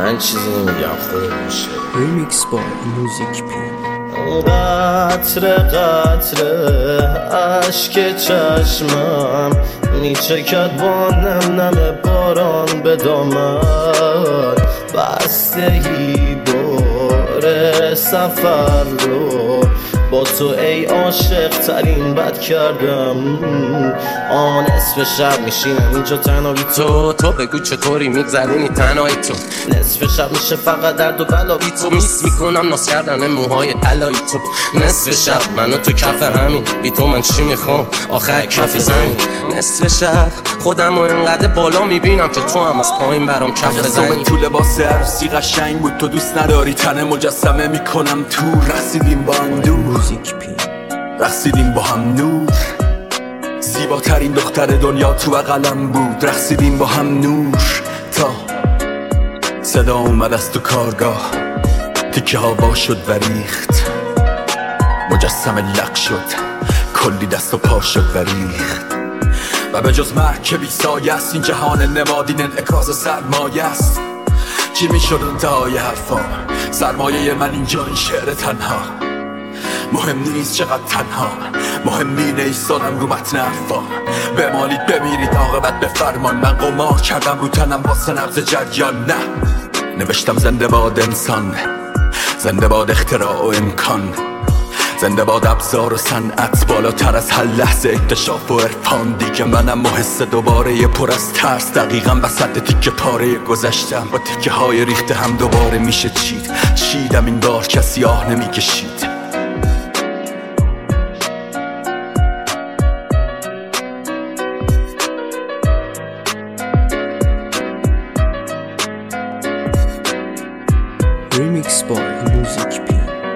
من چیزی نمیگم خود میشه. ریمیکس با موزیک پی. قطره قطره عشق چشمم میچکد با نم نم باران به دامن، بستگی باره سفر رو با تو ای عاشق ترین بد کردم. نصف شب میشینم اینجا تنها بی تو بگو چطوری میگذرونی تنهایی تو. نصف شب میشه فقط درد و بلا بی تو، میس میکنم ناز کردن موهای علایی تو. نصف شب منو تو کف همین بی تو من چی میخوام آخر کف زمین. نصف شب خودم رو اینقدر بالا میبینم که تو هم از پایین برام کف بزنی. تو لباس عروسی قشنگ بود تو دوست نداری تن مجسمه میکنم تو. رسیدیم با هم دور رقصیدیم با هم نور، زیباترین دختر دنیا تو بغلم بود. رقصیدیم با هم نور تا صدا اومد از تو کارگاه، تیکه هوا شد و ریخت، مجسمه لق شد، کلی دست و پا شد و ریخت. و به جز مرگ که بی سایه است این جهان نمادین انعکاس سرمایه است. چی میشد انتهای حرفا؟ سرمایه من اینجا این شعر تنها. مهم نیست چقدر تنها، مهم اینه ایستادم رو متن حرفا. بمالید بمیرید عاقبت به فرمان. من قمار کردم رو تنم واسه نبض جریان. نه نوشتم زنده باد انسان، زنده باد اختراع و امکان، زنده باد ابزار و صنعت، بالاتر از هر لحظه اکتشاف و عرفان. دیگه منم و حس دوباره پر از ترس، دقیقا وسط تیکه پاره گذشتم. با تیکه های ریخته هم دوباره میشه چیدم این بار کسی آه نمیکشید. ریمیکس با موزیک پی.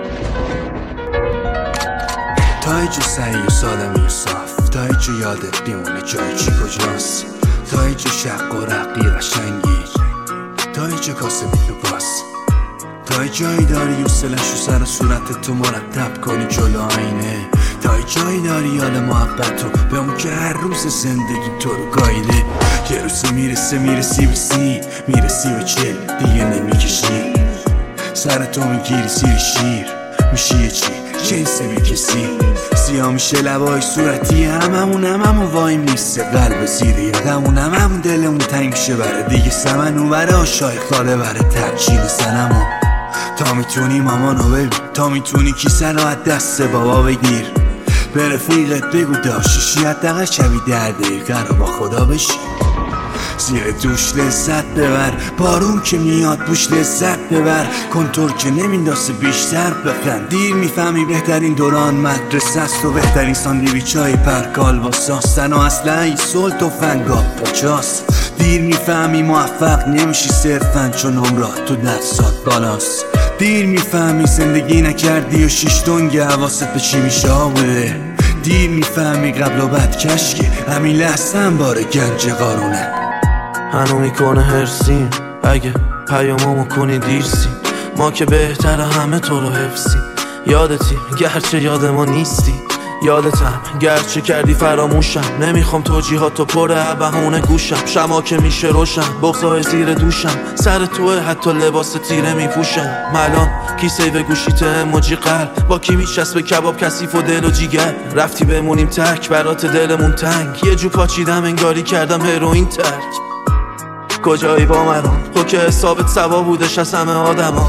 تا یه جو سعی و سالمی و صاف، تا یه جو یادت بیمونه جای چی کجاست، تا یه جو شق و رقی قشنگی، تا یه جو کاسه بی تو باز، تا یه جایی داری و سلش و سر صورت تو مرتب کنی جلو آینه، تا یه جایی داری یاد محبتو به اون که هر روز زندگی تو رو گایده. یه روز میرسی به چل دیگه نمیکشی، سر تو میگیری سیر شیر میشی یه چی جنس بی کسی. سیاه میشه لبای صورتی هممون وایم نیست قلب زیر یادمون، هممون دلمون تنگ شه بره دیگه سمن اون بره آشای خاله بره ترچیل زنمو. تا میتونی مامانو ببین، تا میتونی کیسه رو از دست بابا بگیر، به رفیقت بگو داشتشی حداقل شبی 10 دقیقه رو با خدا بشی. زیر دوش لذت ببر، بارون که میاد بوش لذت ببر، کنتور که نمینداسه بیشتر بخند. دیر میفهمی بهترین دوران مدرسه است و بهترین ساندویچ های پرکال با ساستن و اصلا این سلط و فنگا پاچاست. دیر میفهمی موفق نمیشی صرفا چون عمرات تو درسات بالاست. دیر میفهمی زندگی نکردی و 6 دنگ حواست به چی میشه بوده. دیر میفهمی قبل و بعد کشکه همین لحظه هم باره گنج قارونه. هنو میکنه هرسیم اگه پیامامو کنی دیرسی، ما که بهتره همه تو رو حفظی. یادتی گرچه یاد ما نیستی، یادتم گرچه کردی فراموشم. نمیخوام توجیهاتو پره بهونه گوشم، شما که میشه روشن بغضای زیر دوشم. سر توه حتی لباس تیره میپوشم. ملان کیسه به گوشیت اموجی قلب، با کی میچسبه کباب کثیف و دل و جیگر. رفتی بمونیم تک برات دلمون تنگ، یه جو پاچیدم انگاری کردم هروئین ترک. کجایی با مرام تو که حسابت سوا بودش از همه آدما،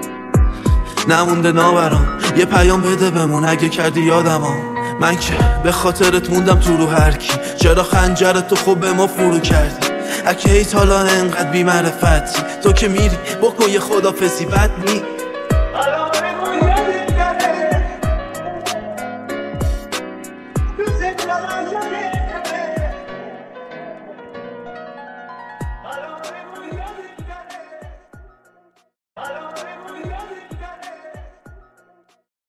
نمونده ناورام یه پیام بده بمون اگه کردی یادما. من که به خاطرت موندم تو رو هر کی، چرا خنجرت تو خوب به ما فرو کردی. اگه ایت حالا انقدر بی معرفتی، تو که میری بکن یه خدافزی بد نی.